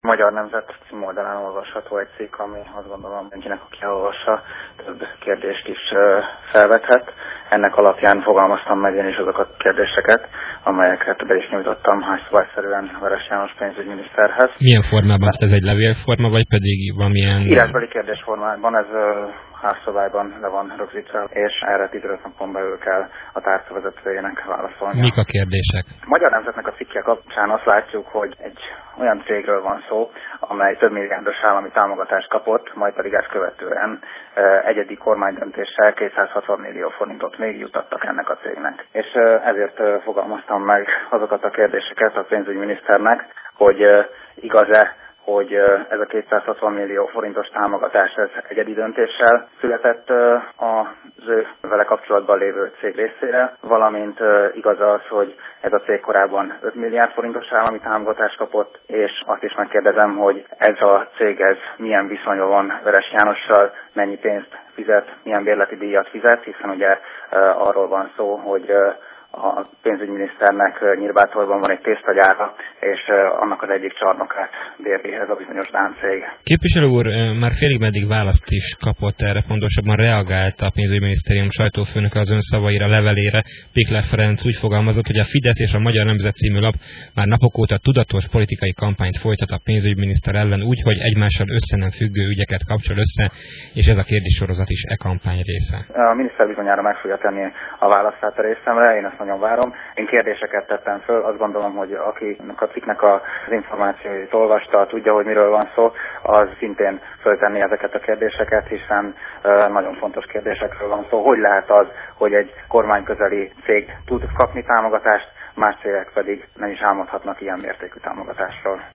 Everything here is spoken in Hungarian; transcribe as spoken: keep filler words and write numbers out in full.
Magyar Nemzet című oldalán olvasható egy cikk, ami azt gondolom mindenkinek, aki elolvassa, több kérdést is felvethet. Ennek alapján fogalmaztam meg én is azokat a kérdéseket, amelyeket be is nyújtottam házszabályszerűen Veres János pénzügyminiszterhez. Milyen formában? Ez egy levélforma, vagy pedig valamilyen... Írásbeli kérdésformában, ez házszabályban le van rögzítve, és erre tizenöt napon belül kell a tárca vezetőjének válaszolni. Mik a kérdések? A Magyar Nemzetnek a cikke kapcsán azt látjuk, hogy egy olyan cégről van szó, amely több milliárdos állami támogatást kapott, majd pedig ezt követően egyedi kormánydöntéssel kétszázhatvan millió forintot még jutattak ennek a cégnek. És ezért fogalmaztam meg azokat a kérdéseket a pénzügyminiszternek, hogy igaz-e, hogy ez a kétszázhatvan millió forintos támogatás ez egyedi döntéssel született az ő vele kapcsolatban lévő cég részére, valamint igaz az, hogy ez a cég korábban öt milliárd forintos állami támogatást kapott, és azt is megkérdezem, hogy ez a cég ez milyen viszonyban van Veres Jánossal, mennyi pénzt fizet, milyen bérleti díjat fizet, hiszen ugye arról van szó, hogy a pénzügyminiszternek Nyírbátorban van egy tésztagyára, és annak az egyik csarnokát bérli ez a bizonyos dán cég. Képviselő úr már félig meddig választ is kapott erre, pontosabban reagált a pénzügyminisztérium sajtófőnöke az ön szavaira, levelére. Pikler Ferenc úgy fogalmazott, hogy a Fidesz és a Magyar Nemzet című lap már napok óta tudatos politikai kampányt folytat a pénzügyminiszter ellen úgy, hogy egymással össze nem függő ügyeket kapcsol össze, és ez a kérdéssorozat is e kampány része. A miniszter bizonyára meg fogja tenni a választát a részemre, én ezt nagyon várom. Én kérdéseket tettem föl, azt gondolom, hogy akinek a cikknek az információit olvasta, tudja, hogy miről van szó, az szintén föltenni ezeket a kérdéseket, hiszen nagyon fontos kérdésekről van szó. Hogy lehet az, hogy egy kormányközeli cég tud kapni támogatást, más cégek pedig nem is álmodhatnak ilyen mértékű támogatásról.